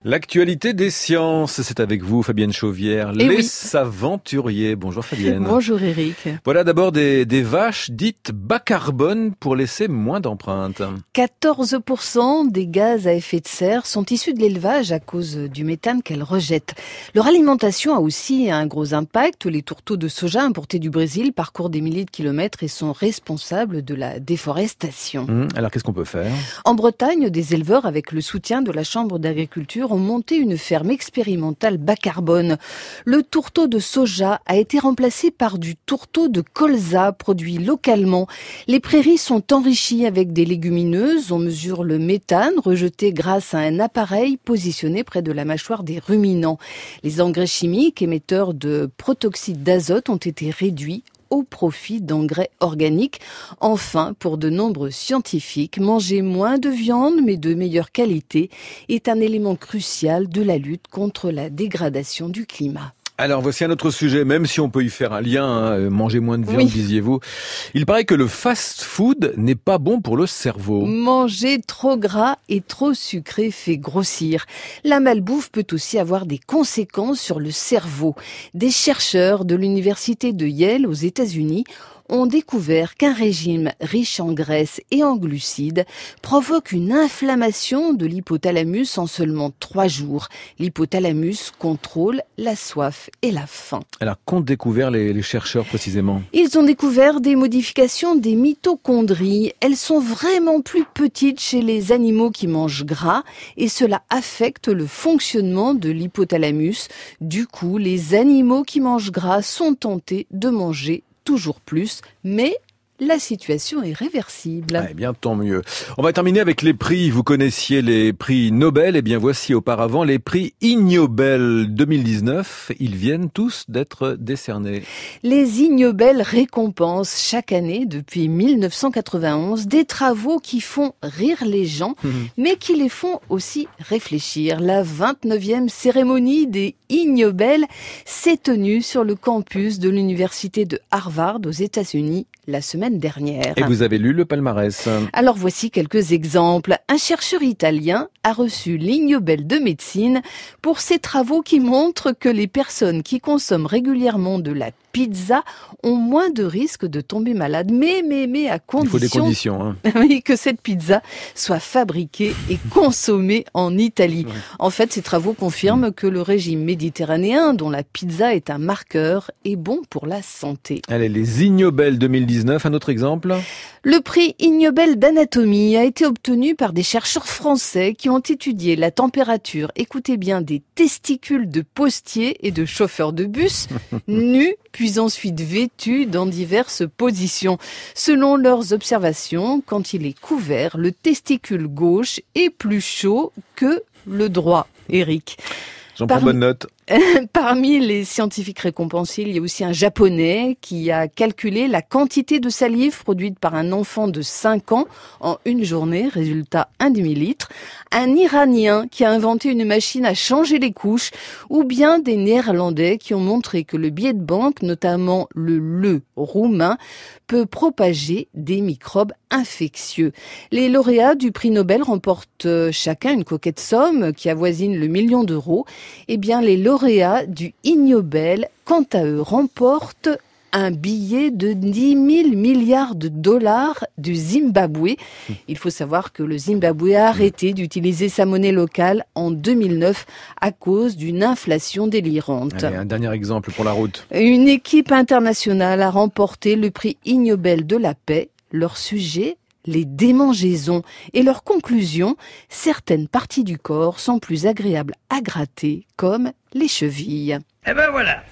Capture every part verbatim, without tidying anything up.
L'actualité des sciences, c'est avec vous Fabienne Chauvière, Et les oui. saventuriers. Bonjour Fabienne. Bonjour Eric. Voilà d'abord des, des vaches dites bas carbone pour laisser moins d'empreintes. quatorze pour cent des gaz à effet de serre sont issus de l'élevage à cause du méthane qu'elles rejettent. Leur alimentation a aussi un gros impact. Les tourteaux de soja importés du Brésil parcourent des milliers de kilomètres et sont responsables de la déforestation. Hum, alors qu'est-ce qu'on peut faire? En Bretagne, des éleveurs, avec le soutien de la Chambre d'agriculture, ont monté une ferme expérimentale bas carbone. Le tourteau de soja a été remplacé par du tourteau de colza produit localement. Les prairies sont enrichies avec des légumineuses. On mesure le méthane rejeté grâce à un appareil positionné près de la mâchoire des ruminants. Les engrais chimiques émetteurs de protoxyde d'azote ont été réduits au profit d'engrais organiques. Enfin, pour de nombreux scientifiques, manger moins de viande mais de meilleure qualité est un élément crucial de la lutte contre la dégradation du climat. Alors voici un autre sujet, même si on peut y faire un lien, hein, manger moins de viande, Oui. disiez-vous. Il paraît que le fast-food n'est pas bon pour le cerveau. Manger trop gras et trop sucré fait grossir. La malbouffe peut aussi avoir des conséquences sur le cerveau. Des chercheurs de l'université de Yale aux États-Unis ont découvert qu'un régime riche en graisse et en glucides provoque une inflammation de l'hypothalamus en seulement trois jours. L'hypothalamus contrôle la soif et la faim. Alors qu'ont découvert les, les chercheurs précisément? Ils ont découvert des modifications des mitochondries. Elles sont vraiment plus petites chez les animaux qui mangent gras et cela affecte le fonctionnement de l'hypothalamus. Du coup, les animaux qui mangent gras sont tentés de manger toujours plus, mais la situation est réversible. Ah, eh bien, tant mieux. On va terminer avec les prix. Vous connaissiez les prix Nobel. Eh bien, voici auparavant les prix Ig Nobel deux mille dix-neuf. Ils viennent tous d'être décernés. Les Ig Nobel récompensent chaque année, depuis mille neuf cent quatre-vingt-onze, des travaux qui font rire les gens, mmh. mais qui les font aussi réfléchir. La vingt-neuvième cérémonie des Ig Nobel s'est tenue sur le campus de l'université de Harvard aux États-Unis la semaine dernière. Et vous avez lu le palmarès? Alors voici quelques exemples. Un chercheur italien a reçu l'Ig Nobel de médecine pour ses travaux qui montrent que les personnes qui consomment régulièrement de la pizza ont moins de risques de tomber malade. Mais, mais, mais à condition... Il faut des conditions, hein. Oui, que cette pizza soit fabriquée et consommée en Italie. Ouais. En fait, ces travaux confirment mmh. que le régime méditerranéen, dont la pizza est un marqueur, est bon pour la santé. Allez, les Ig Nobel deux mille dix-neuf, un autre exemple? Le prix Ig Nobel d'anatomie a été obtenu par des chercheurs français qui ont étudié la température, écoutez bien, des testicules de postiers et de chauffeurs de bus, nus, puis ensuite vêtus dans diverses positions. Selon leurs observations, quand il est couvert, le testicule gauche est plus chaud que le droit. Eric. J'en prends bonne note. Parmi les scientifiques récompensés, il y a aussi un Japonais qui a calculé la quantité de salive produite par un enfant de cinq ans en une journée, résultat un demi-litre. Un Iranien qui a inventé une machine à changer les couches, ou bien des Néerlandais qui ont montré que le billet de banque, notamment le leu roumain, peut propager des microbes infectieux. Les lauréats du prix Nobel remportent chacun une coquette somme qui avoisine le million d'euros. Eh bien, les lauréats lauréats du Ig Nobel, quant à eux, remportent un billet de dix mille milliards de dollars du Zimbabwe. Il faut savoir que le Zimbabwe a arrêté d'utiliser sa monnaie locale en deux mille neuf à cause d'une inflation délirante. Allez, un dernier exemple pour la route. Une équipe internationale a remporté le prix Ig Nobel de la paix. Leur sujet, les démangeaisons, et leur conclusion, certaines parties du corps sont plus agréables à gratter, comme les chevilles. Eh ben voilà,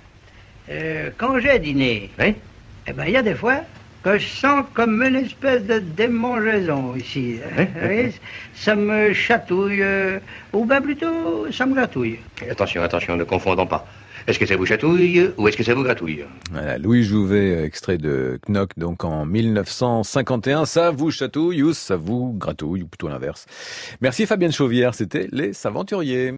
euh, quand j'ai dîné, oui. eh ben il y a des fois que je sens comme une espèce de démangeaison ici. Oui. Oui, ça me chatouille, euh, ou bien plutôt, ça me gratouille. Attention, attention, ne confondons pas. Est-ce que ça vous chatouille ou est-ce que ça vous gratouille? Voilà, Louis Jouvet, extrait de Knock, donc en mille neuf cent cinquante et un. Ça vous chatouille ou ça vous gratouille, ou plutôt l'inverse. Merci Fabienne Chauvière, c'était Les Saventuriers.